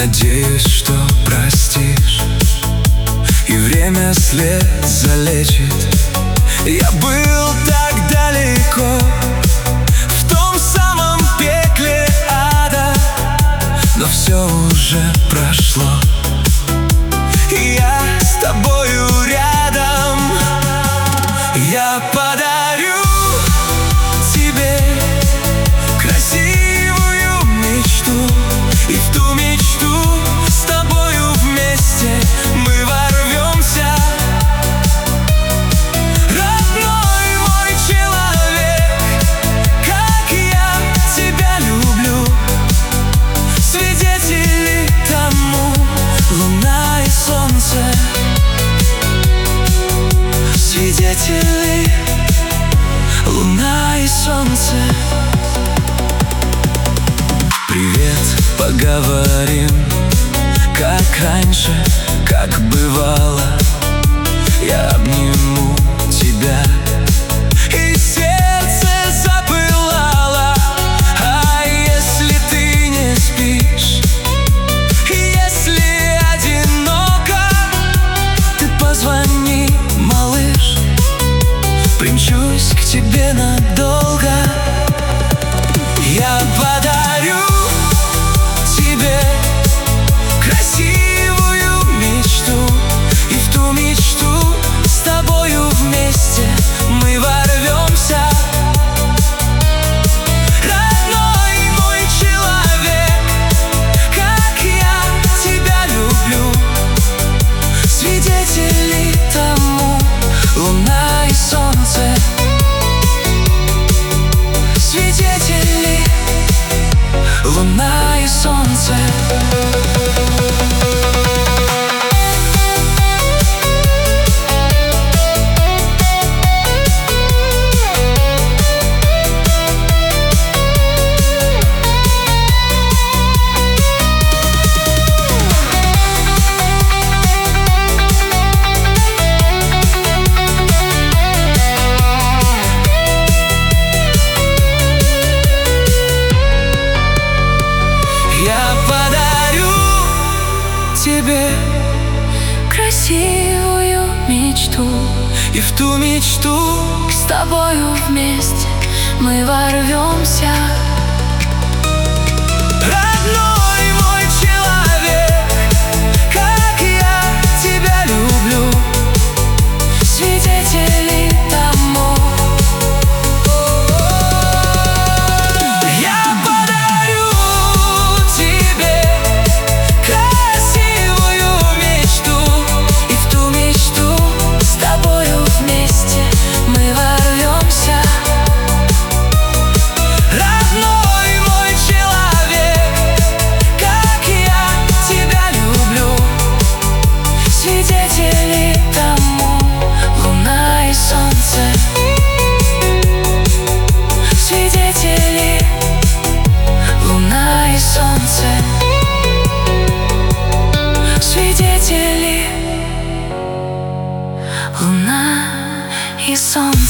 Надеюсь, что простишь, и время след залечит. Я был так далеко, в том самом пекле ада, но все уже прошло, и я с тобою рядом. Я подарю тебе красивую мечту, и в ту мечту с тобою вместе мы ворвемся. Родной мой человек, как я тебя люблю, свидетели тому луна и солнце. Свидетели луна и солнце. Привет, поговорим, как раньше, как бывало. Я обниму тебя, и сердце запылало. А если ты не спишь, если одиноко, ты позвони, малыш, примчусь к тебе надолго. Я подарю тебе красивую мечту, и в ту мечту с тобою вместе мы ворвемся. Родной мой человек, как я тебя люблю, свидетели тому луна и солнце. Свидетели луна и солнце. Я подарю тебе красивую мечту, и в ту мечту с тобою вместе мы ворвемся. Родной мой человек, как я тебя люблю, свидетели тому. Я подарю тебе красивую мечту, и в ту мечту с тобою вместе мы ворвемся. Родной мой человек, как я тебя люблю, свидетели тому луна и солнце. Свидетели луна и солнце. Свидетели луна и солнце.